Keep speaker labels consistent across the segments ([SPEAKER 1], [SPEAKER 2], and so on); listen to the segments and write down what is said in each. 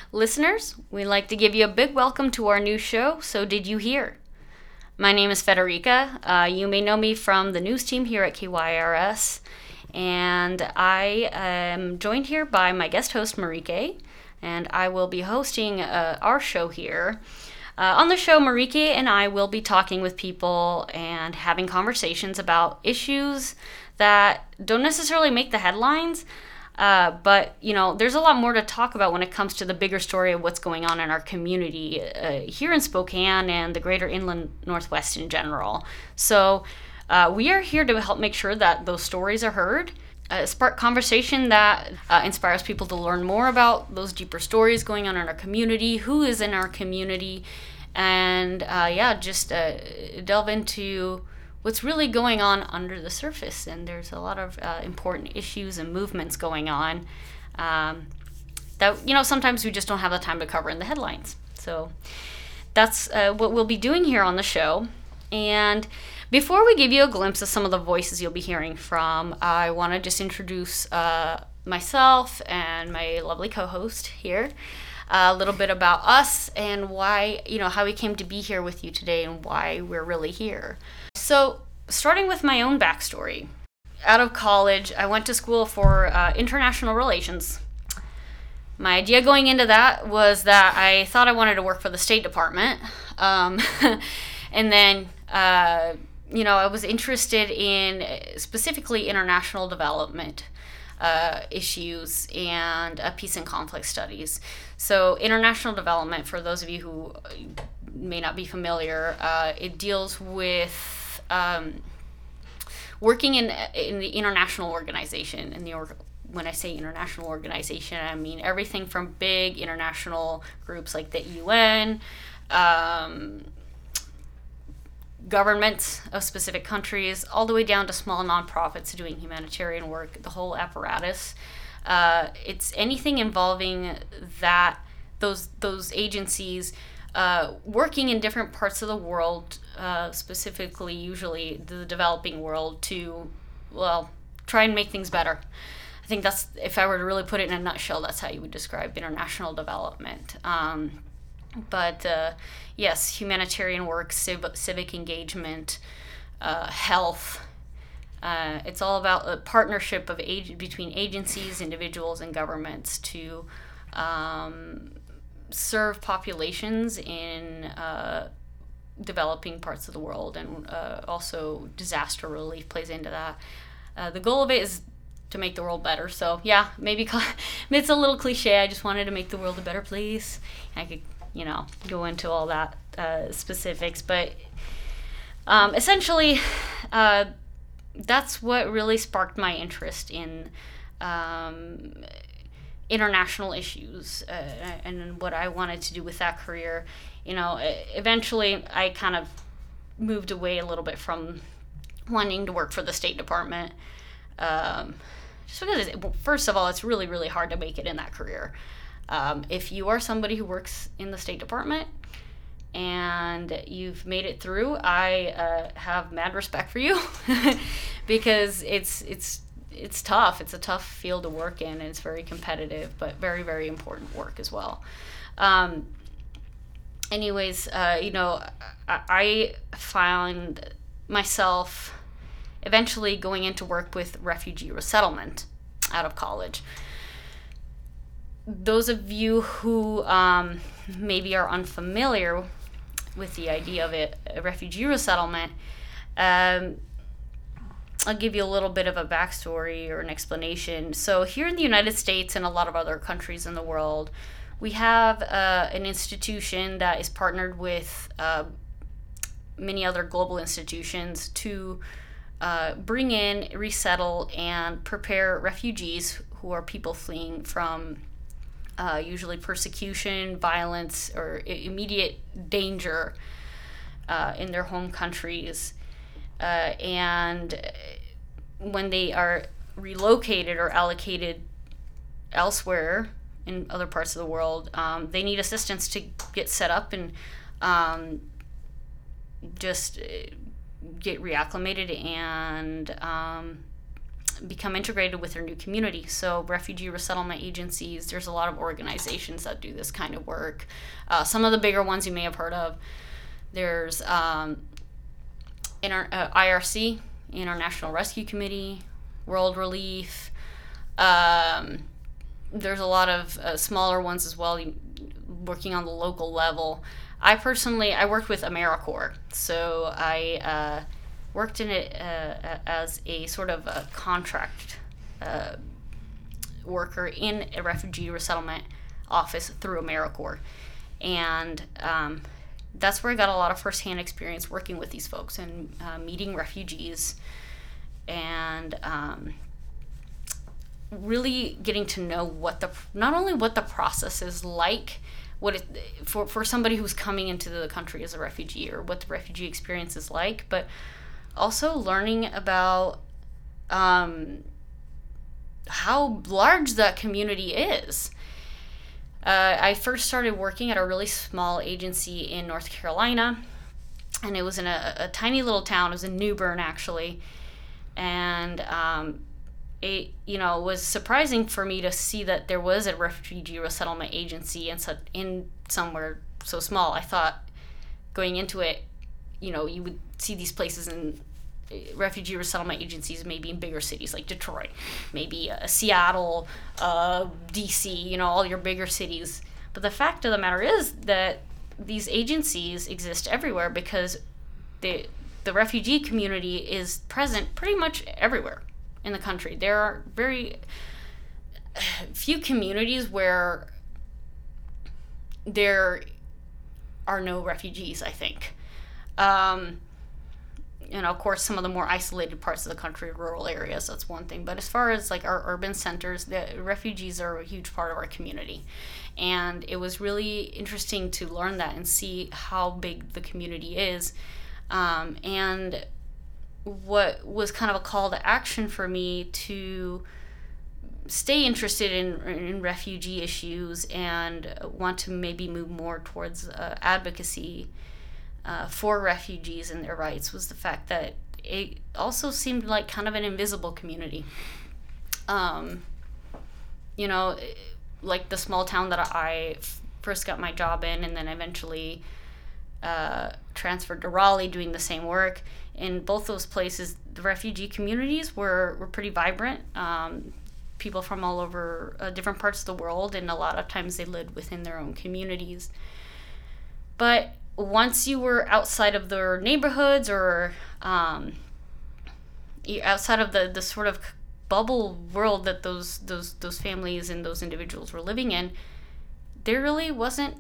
[SPEAKER 1] Listeners, we'd like to give you a big welcome to our new show, So Did You Hear? My name is Federica. You may know me from the news team here at KYRS, and I am joined here by my guest host, Marike, and I will be hosting our show here. On the show, Marike and I will be talking with people and having conversations about issues that don't necessarily make the headlines, but, there's a lot more to talk about when it comes to the bigger story of what's going on in our community here in Spokane and the greater inland Northwest in general. So we are here to help make sure that those stories are heard, spark conversation that inspires people to learn more about those deeper stories going on in our community, who is in our community, and just delve into what's really going on under the surface. And there's a lot of important issues and movements going on that sometimes we just don't have the time to cover in the headlines. So that's what we'll be doing here on the show. And before we give you a glimpse of some of the voices you'll be hearing from, I want to just introduce myself and my lovely co-host here, a little bit about us and why, how we came to be here with you today and why we're really here. So, starting with my own backstory. Out of college, I went to school for international relations. My idea going into that was that I thought I wanted to work for the State Department. And then, I was interested in specifically international development issues and peace and conflict studies. So international development, for those of you who may not be familiar, it deals with working in the international organization. When I say international organization, I mean everything from big international groups like the UN, governments of specific countries, all the way down to small nonprofits doing humanitarian work, the whole apparatus. It's anything involving those agencies working in different parts of the world, specifically usually the developing world, to, try and make things better. I think that's, if I were to really put it in a nutshell, that's how you would describe international development. But yes, humanitarian work, civic engagement, health. It's all about a partnership between agencies, individuals, and governments to serve populations in developing parts of the world, and also disaster relief plays into that. The goal of it is to make the world better. So yeah, maybe it's a little cliche. I just wanted to make the world a better place. I could, go into all that specifics, but essentially, that's what really sparked my interest in international issues and what I wanted to do with that career. Eventually I kind of moved away a little bit from wanting to work for the State Department. Just because, first of all, it's really, really hard to make it in that career. If you are somebody who works in the State Department and you've made it through, I have mad respect for you because it's tough. It's a tough field to work in, and it's very competitive, but very, very important work as well. I found myself eventually going into work with refugee resettlement out of college. Those of you who maybe are unfamiliar with the idea of a refugee resettlement, I'll give you a little bit of a backstory or an explanation. So here in the United States and a lot of other countries in the world, we have an institution that is partnered with many other global institutions to bring in, resettle, and prepare refugees who are people fleeing from usually persecution, violence, or immediate danger in their home countries. And when they are relocated or allocated elsewhere in other parts of the world, they need assistance to get set up and just get reacclimated and become integrated with their new community. So refugee resettlement agencies, there's a lot of organizations that do this kind of work. Some of the bigger ones you may have heard of. There's IRC, International Rescue Committee, World Relief. There's a lot of smaller ones as well, working on the local level. I worked with AmeriCorps, so I worked in it as a sort of a contract worker in a refugee resettlement office through AmeriCorps. And that's where I got a lot of firsthand experience working with these folks and meeting refugees and really getting to know not only what the process is like, for somebody who's coming into the country as a refugee, or what the refugee experience is like, but also learning about how large that community is. I first started working at a really small agency in North Carolina, and it was in a tiny little town. It was in New Bern, actually, and it was surprising for me to see that there was a refugee resettlement agency in somewhere so small. I thought going into it, you would see these places in refugee resettlement agencies maybe in bigger cities like Detroit, maybe Seattle, DC, all your bigger cities. But the fact of the matter is that these agencies exist everywhere because the refugee community is present pretty much everywhere in the country. There are very few communities where there are no refugees, I think. Of course, some of the more isolated parts of the country, rural areas, that's one thing. But as far as like our urban centers, the refugees are a huge part of our community. And it was really interesting to learn that and see how big the community is. And what was kind of a call to action for me to stay interested in refugee issues and want to maybe move more towards advocacy for refugees and their rights was the fact that it also seemed like kind of an invisible community. Like the small town that I first got my job in, and then eventually transferred to Raleigh doing the same work. In both those places, the refugee communities were pretty vibrant. People from all over different parts of the world, and a lot of times they lived within their own communities. But once you were outside of their neighborhoods or outside of the sort of bubble world that those families and those individuals were living in, there really wasn't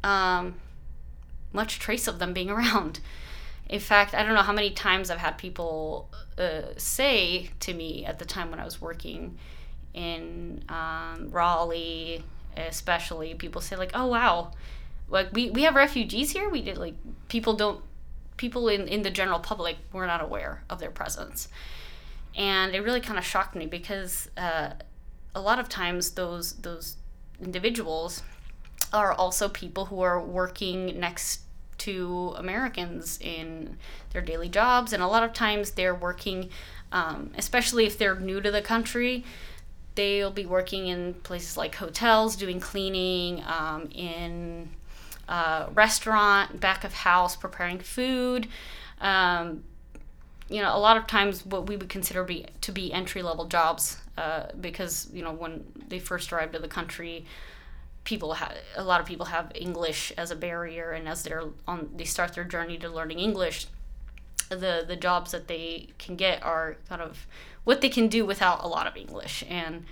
[SPEAKER 1] much trace of them being around. In fact, I don't know how many times I've had people say to me at the time when I was working in Raleigh, especially, people say like, "Oh wow, like we have refugees here." We did like people in the general public were not aware of their presence, and it really kind of shocked me because a lot of times those individuals are also people who are working next to Americans in their daily jobs, and a lot of times they're working, especially if they're new to the country, they'll be working in places like hotels, doing cleaning, in restaurant, back of house, preparing food. A lot of times what we would consider to be entry-level jobs, because when they first arrived to the country, a lot of people have English as a barrier, and as they start their journey to learning English, the jobs that they can get are kind of what they can do without a lot of English. And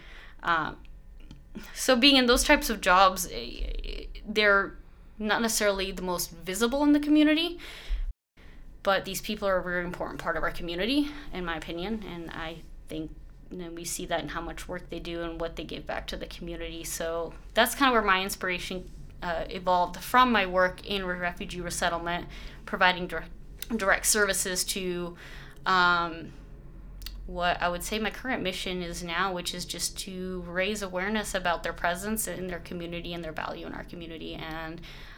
[SPEAKER 1] so being in those types of jobs, they're not necessarily the most visible in the community, but these people are a very important part of our community, in my opinion, and I think we see that in how much work they do and what they give back to the community. So that's kind of where my inspiration evolved from my work in refugee resettlement, providing direct services to what I would say my current mission is now, which is just to raise awareness about their presence in their community and their value in our community, and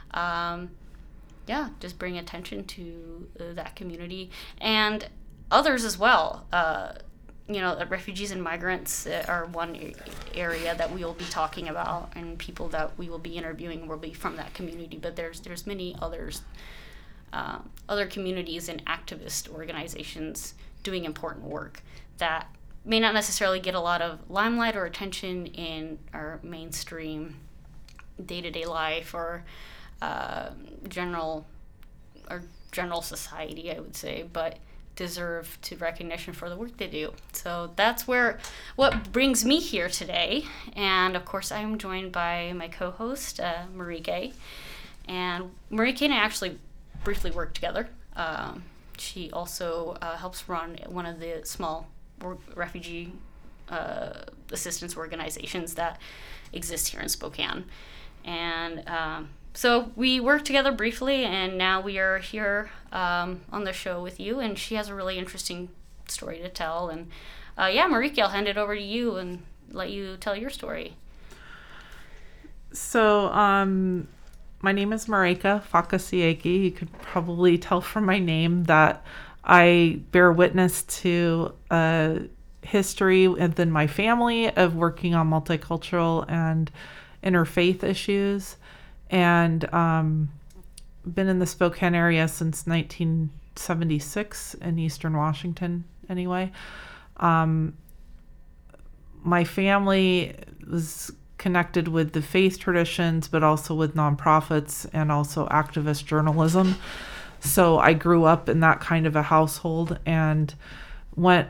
[SPEAKER 1] just bring attention to that community and others as well. refugees and migrants are one area that we will be talking about, and people that we will be interviewing will be from that community. But there's many others, other communities and activist organizations doing important work that may not necessarily get a lot of limelight or attention in our mainstream day-to-day life or general society, I would say, but deserve to recognition for the work they do. So that's what brings me here today. And of course, I'm joined by my co-host, Marieke. And Marieke and I actually briefly worked together. She also helps run one of the small refugee assistance organizations that exist here in Spokane. And so we worked together briefly, and now we are here on the show with you, and she has a really interesting story to tell. And Marieke, I'll hand it over to you and let you tell your story.
[SPEAKER 2] So my name is Marieke Fakasiegi. You could probably tell from my name that I bear witness to a history within my family of working on multicultural and interfaith issues, and been in the Spokane area since 1976 in Eastern Washington anyway. My family was connected with the faith traditions, but also with nonprofits and also activist journalism. So I grew up in that kind of a household and went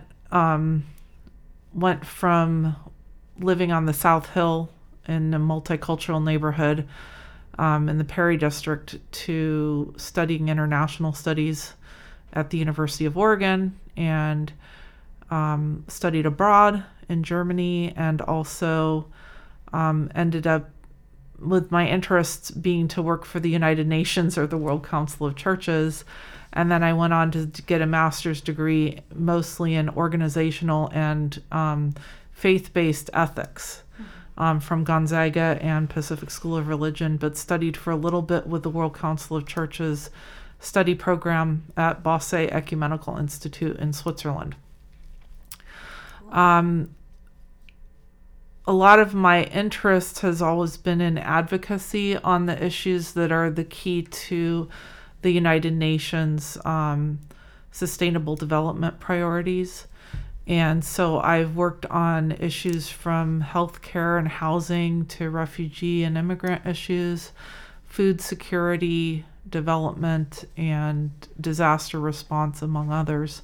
[SPEAKER 2] from living on the South Hill in a multicultural neighborhood in the Perry District to studying international studies at the University of Oregon, and studied abroad in Germany, and also ended up with my interests being to work for the United Nations or the World Council of Churches. And then I went on to get a master's degree mostly in organizational and faith-based ethics from Gonzaga and Pacific School of Religion, but studied for a little bit with the World Council of Churches study program at Basel Ecumenical Institute in Switzerland. A lot of my interest has always been in advocacy on the issues that are the key to the United Nations Sustainable Development Priorities. And so I've worked on issues from healthcare and housing to refugee and immigrant issues, food security, development, and disaster response, among others.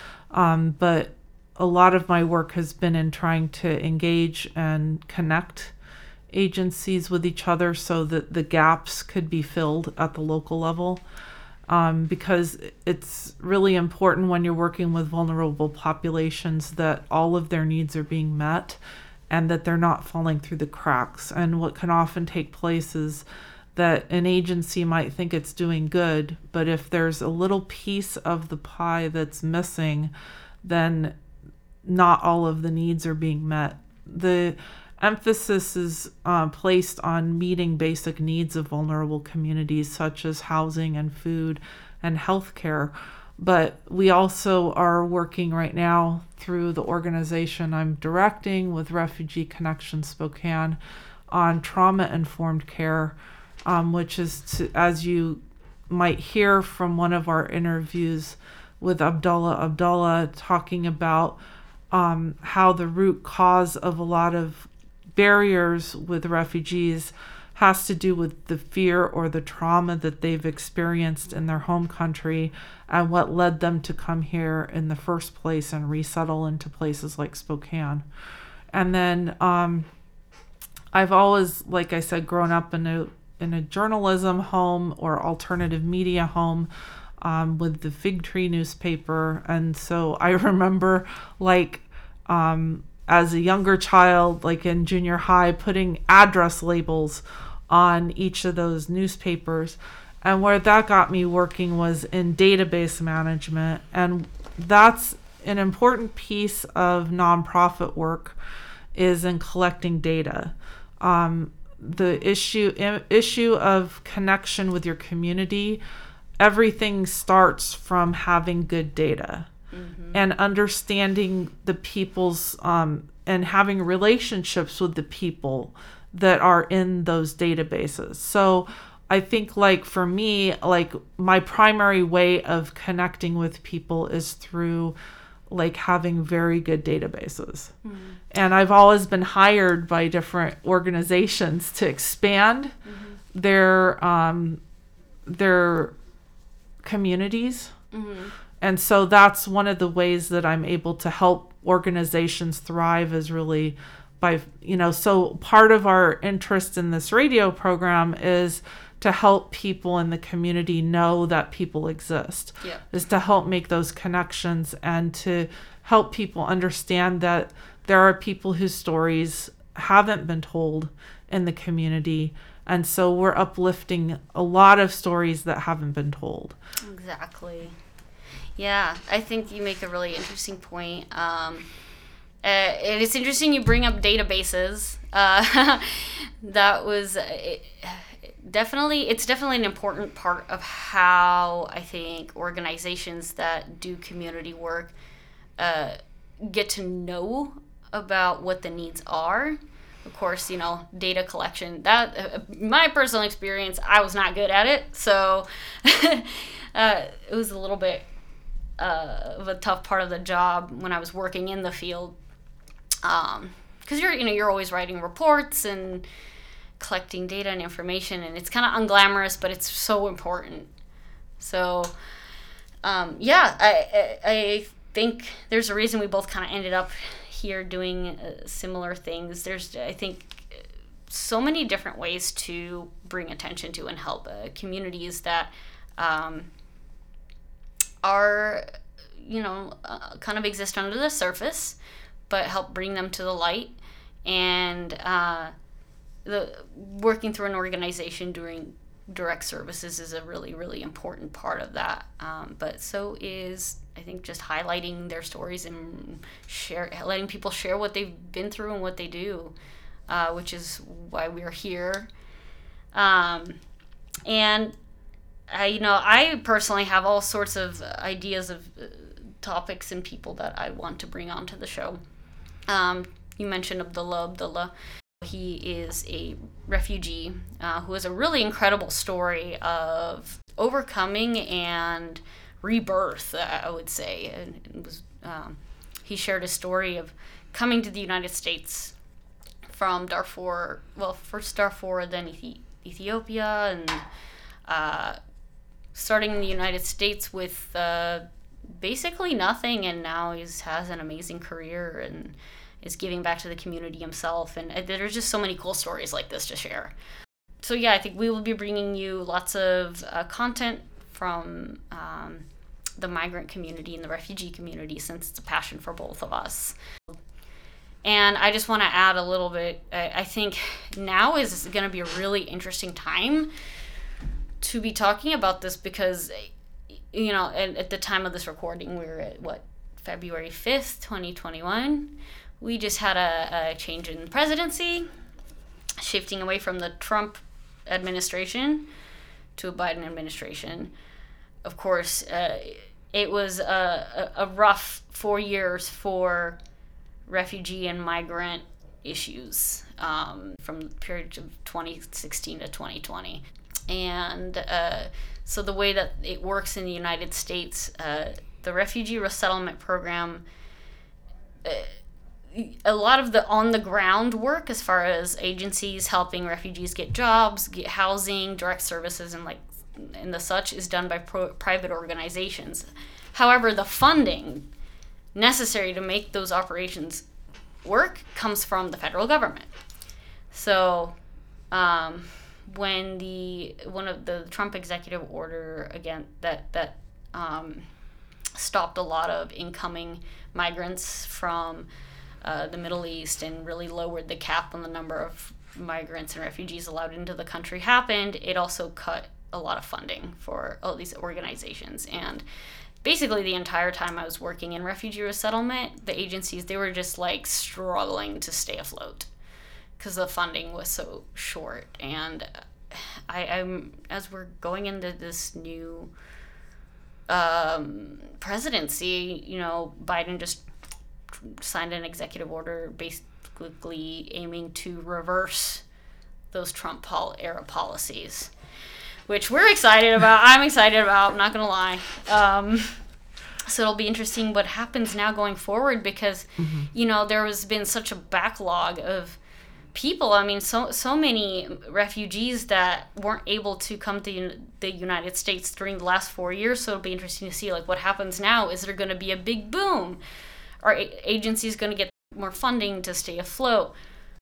[SPEAKER 2] But a lot of my work has been in trying to engage and connect agencies with each other so that the gaps could be filled at the local level. Because it's really important when you're working with vulnerable populations that all of their needs are being met and that they're not falling through the cracks. And what can often take place is that an agency might think it's doing good, but if there's a little piece of the pie that's missing, then not all of the needs are being met. The emphasis is placed on meeting basic needs of vulnerable communities, such as housing and food and healthcare. But we also are working right now through the organization I'm directing with Refugee Connection Spokane on trauma-informed care, which is, as you might hear from one of our interviews with Abdullah talking about how the root cause of a lot of barriers with refugees has to do with the fear or the trauma that they've experienced in their home country and what led them to come here in the first place and resettle into places like Spokane. And then I've always, like I said, grown up in a journalism home or alternative media home with the Fig Tree newspaper. And so I remember as a younger child, like in junior high, putting address labels on each of those newspapers. And where that got me working was in database management. And that's an important piece of nonprofit work, is in collecting data. The issue of connection with your community, everything starts from having good data. and understanding the people's and having relationships with the people that are in those databases. So I think, like, for me, like, my primary way of connecting with people is through, like, having very good databases. And I've always been hired by different organizations to expand their communities. And so that's one of the ways that I'm able to help organizations thrive, is really by, so part of our interest in this radio program is to help people in the community know that people exist, is to help make those connections and to help people understand that there are people whose stories haven't been told in the community. And so we're uplifting a lot of stories that haven't been told.
[SPEAKER 1] Exactly. Yeah, I think you make a really interesting point. It's interesting you bring up databases. That was it's definitely an important part of how I think organizations that do community work get to know about what the needs are. Of course, data collection, that my personal experience, I was not good at it. So it was a little bit of a tough part of the job when I was working in the field. Because you're always writing reports and collecting data and information, and it's kind of unglamorous, but it's so important. So, I think there's a reason we both kind of ended up here doing similar things. There's, I think, so many different ways to bring attention to and help communities that are, kind of exist under the surface, but help bring them to the light. And the working through an organization doing direct services is a really, really important part of that. But so is, I think, just highlighting their stories and letting people share what they've been through and what they do, which is why we're here. And I personally have all sorts of ideas of topics and people that I want to bring onto the show. You mentioned Abdullah. He is a refugee who has a really incredible story of overcoming and rebirth, I would say. And it was, he shared a story of coming to the United States from Darfur, first Darfur, then Ethiopia, and starting in the United States with basically nothing, and now he has an amazing career and is giving back to the community himself. And there's just so many cool stories like this to share. So I think we will be bringing you lots of content from the migrant community and the refugee community, since it's a passion for both of us. And I just want to add a little bit. I think now is going to be a really interesting time to be talking about this, because, at the time of this recording, we were at, February 5th, 2021. We just had a change in presidency, shifting away from the Trump administration to a Biden administration. Of course, it was a rough 4 years for refugee and migrant issues from the period of 2016 to 2020. And so the way that it works in the United States, the Refugee Resettlement Program, a lot of the on-the-ground work as far as agencies helping refugees get jobs, get housing, direct services, and the such is done by private organizations. However, the funding necessary to make those operations work comes from the federal government. So when one of the Trump executive order, again, that stopped a lot of incoming migrants from the Middle East and really lowered the cap on the number of migrants and refugees allowed into the country happened, it also cut a lot of funding for all these organizations. And basically the entire time I was working in refugee resettlement, the agencies, they were just struggling to stay afloat because the funding was so short. And I'm as we're going into this new presidency, Biden just signed an executive order basically aiming to reverse those Trump era policies, which we're excited about. I'm excited about, I'm not going to lie. So it'll be interesting what happens now going forward because, there has been such a backlog of people. I mean, so many refugees that weren't able to come to the United States during the last 4 years. So it'll be interesting to see, like, what happens now. Is there going to be a big boom? Are agencies going to get more funding to stay afloat?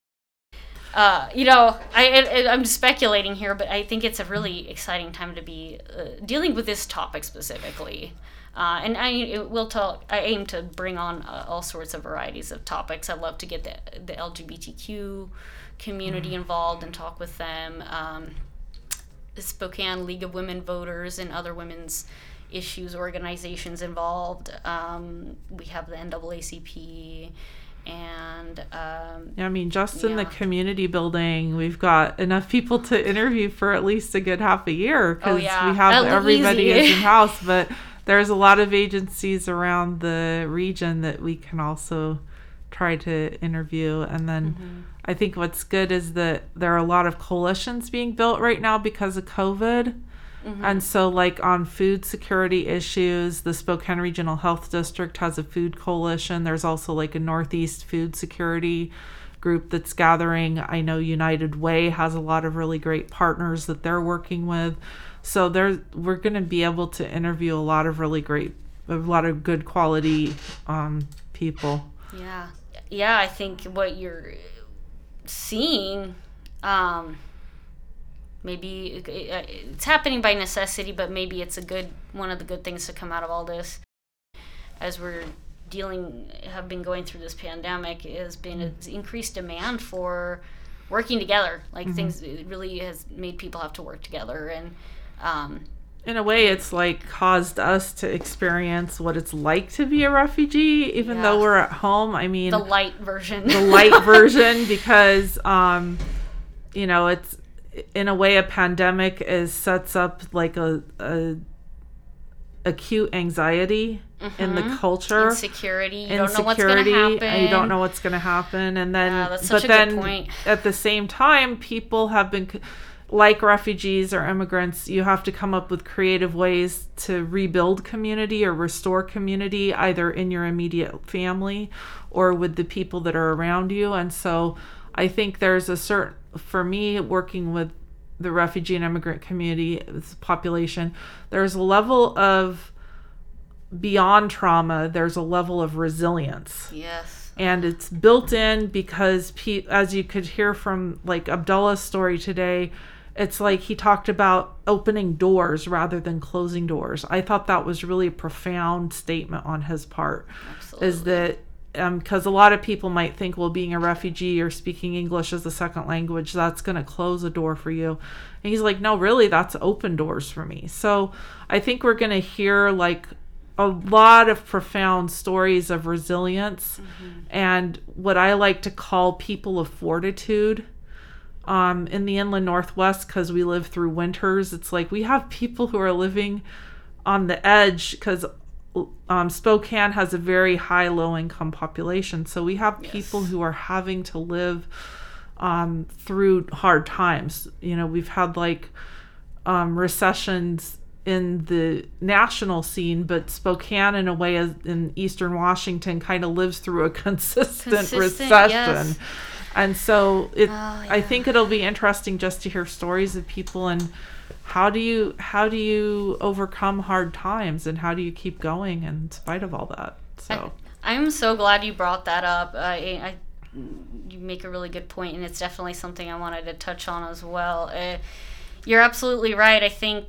[SPEAKER 1] I'm just speculating here, but I think it's a really exciting time to be dealing with this topic specifically. And I aim to bring on all sorts of varieties of topics. I love to get the LGBTQ community involved and talk with them. The Spokane League of Women Voters and other women's issues organizations involved. We have the NAACP. And
[SPEAKER 2] in the community building, we've got enough people to interview for at least a good half a year because we have everybody is in house. But there's a lot of agencies around the region that we can also try to interview. And then I think what's good is that there are a lot of coalitions being built right now because of COVID. And so, like, on food security issues, the Spokane Regional Health District has a food coalition. There's also, like, a Northeast food security group that's gathering. I know United Way has a lot of really great partners that they're working with. So we're going to be able to interview a lot of good quality people.
[SPEAKER 1] Yeah, I think what you're seeing... maybe it's happening by necessity, but maybe it's one of the good things to come out of all this as have been going through this pandemic has been an increased demand for working together. Like things, it really has made people have to work together. And
[SPEAKER 2] in a way, it's like caused us to experience what it's like to be a refugee, even though we're at home. I mean,
[SPEAKER 1] the light version,
[SPEAKER 2] because, it's, in a way, a pandemic sets up like a acute anxiety in the culture,
[SPEAKER 1] insecurity. You don't know what's going to happen.
[SPEAKER 2] You don't know what's going to happen, and then,
[SPEAKER 1] that's such a good point.
[SPEAKER 2] At the same time, people have been, like refugees or immigrants, you have to come up with creative ways to rebuild community or restore community, either in your immediate family or with the people that are around you. And so, I think there's for me, working with the refugee and immigrant community population, there's a level of, beyond trauma, there's a level of resilience.
[SPEAKER 1] Yes.
[SPEAKER 2] And it's built in because, as you could hear from like Abdullah's story today, it's like he talked about opening doors rather than closing doors. I thought that was really a profound statement on his part.
[SPEAKER 1] Absolutely.
[SPEAKER 2] Is that because a lot of people might think, well, being a refugee or speaking English as a second language, that's going to close a door for you. And he's like, no, really, that's open doors for me. So I think we're going to hear like a lot of profound stories of resilience and what I like to call people of fortitude. In the inland Northwest, because we live through winters, it's like we have people who are living on the edge because Spokane has a very high low-income population. So we have people who are having to live through hard times. We've had like recessions in the national scene, but Spokane, in a way, in Eastern Washington, kind of lives through a consistent recession. Yes. And so I think it'll be interesting just to hear stories of people and how do you overcome hard times and how do you keep going in spite of all that. So
[SPEAKER 1] I'm so glad you brought that up. You make a really good point, and it's definitely something I wanted to touch on as well. You're absolutely right. I think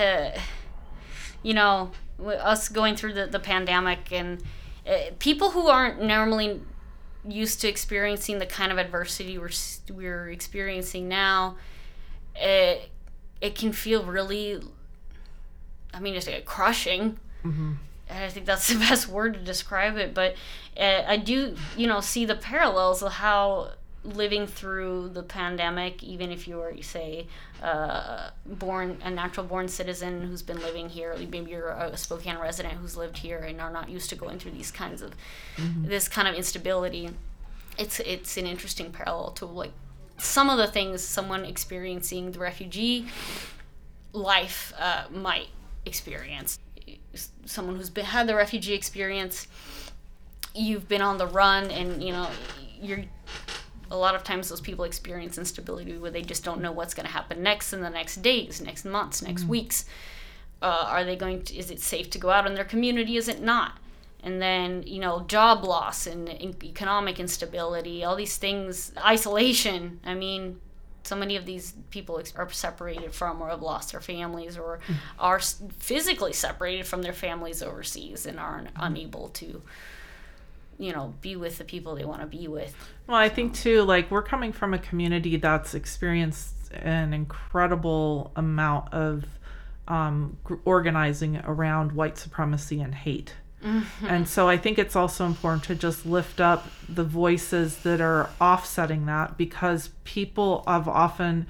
[SPEAKER 1] us going through the pandemic and people who aren't normally used to experiencing the kind of adversity we're experiencing now, it can feel really, just crushing. And I think that's the best word to describe it. But I do, see the parallels of how living through the pandemic, even if you were, say, a natural born citizen who's been living here, maybe you're a Spokane resident who's lived here and are not used to going through these kinds of this kind of instability. It's an interesting parallel to like some of the things someone experiencing the refugee life might experience. Someone who's had the refugee experience, you've been on the run, and you're a lot of times those people experience instability where they just don't know what's going to happen next in the next days, next months, next weeks. Is it safe to go out in their community? Is it not? And then, job loss and economic instability, all these things, isolation. I mean, so many of these people are separated from or have lost their families or are physically separated from their families overseas and are unable to be with the people they want to be with.
[SPEAKER 2] Well, I think too, like, we're coming from a community that's experienced an incredible amount of organizing around white supremacy and hate. And so I think it's also important to just lift up the voices that are offsetting that, because people have often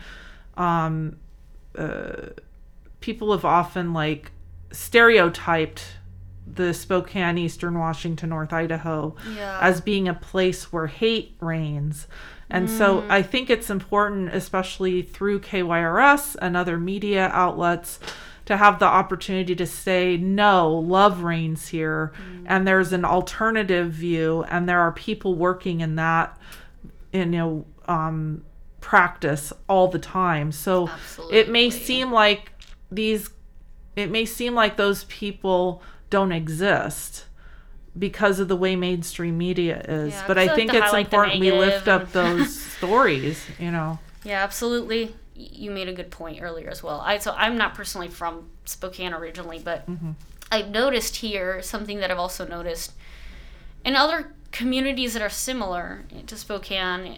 [SPEAKER 2] like stereotyped the Spokane, Eastern Washington, North Idaho as being a place where hate reigns. And so I think it's important, especially through KYRS and other media outlets, to have the opportunity to say, no, love reigns here, and there's an alternative view, and there are people working in that, practice all the time. So
[SPEAKER 1] Absolutely.
[SPEAKER 2] it may seem like those people don't exist because of the way mainstream media is. But I think it's important we lift up those stories, Yeah,
[SPEAKER 1] absolutely. You made a good point earlier as well. I'm not personally from Spokane originally, but I've noticed here something that I've also noticed in other communities that are similar to Spokane,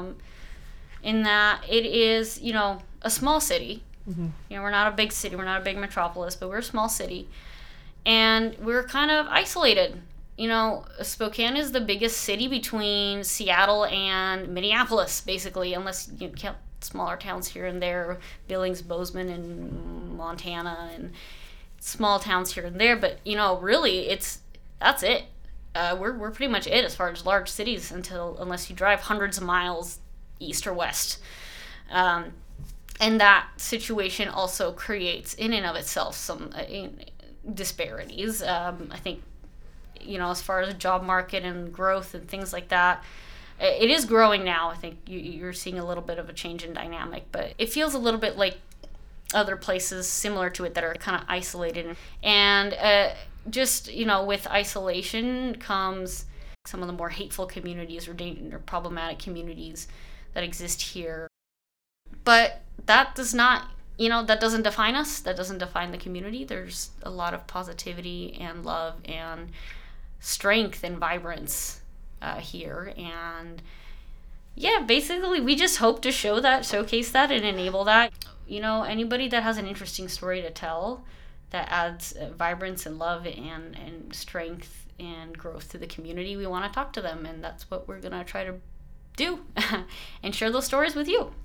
[SPEAKER 1] in that it is, a small city. We're not a big city, we're not a big metropolis, but we're a small city, and we're kind of isolated. Spokane is the biggest city between Seattle and Minneapolis, basically, unless you count smaller towns here and there, Billings, Bozeman, and Montana, and small towns here and there. But really, that's it. We're pretty much it as far as large cities, unless you drive hundreds of miles east or west. And that situation also creates, in and of itself, some disparities. I think, as far as the job market and growth and things like that, it is growing now. I think you're seeing a little bit of a change in dynamic, but it feels a little bit like other places similar to it that are kind of isolated. And just, with isolation comes some of the more hateful communities or problematic communities that exist here. But that does not, that doesn't define us. That doesn't define the community. There's a lot of positivity and love and strength and vibrance here. And basically we just hope to showcase that and enable that. Anybody that has an interesting story to tell that adds vibrance and love and strength and growth to the community, we want to talk to them, and that's what we're gonna try to do and share those stories with you.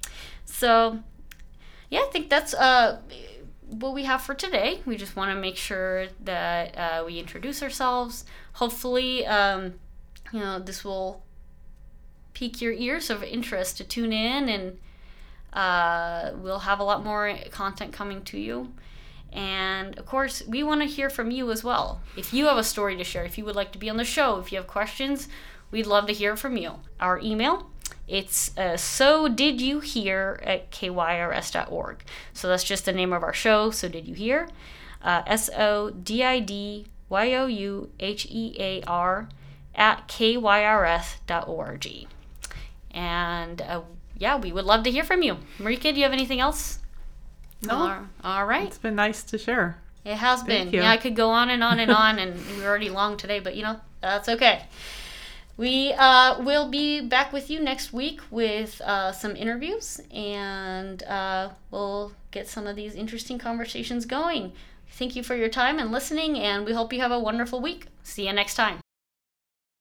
[SPEAKER 1] So I think that's what we have for today. We just want to make sure that we introduce ourselves. Hopefully this will pique your ears of interest to tune in, and we'll have a lot more content coming to you. And of course, we want to hear from you as well. If you have a story to share, if you would like to be on the show, if you have questions, we'd love to hear from you. Our email, it's sodidYouhear@kyrs.org. So that's just the name of our show, So Did You Hear? SODIDYOUHEAR@kyrs.org. And we would love to hear from you. Marika, do you have anything else?
[SPEAKER 2] No.
[SPEAKER 1] All right.
[SPEAKER 2] It's been nice to share.
[SPEAKER 1] It has been.
[SPEAKER 2] Thank you.
[SPEAKER 1] Yeah, I could go on and on and on, and we're already long today, but that's okay. We will be back with you next week with some interviews, and we'll get some of these interesting conversations going. Thank you for your time and listening, and we hope you have a wonderful week. See you next time.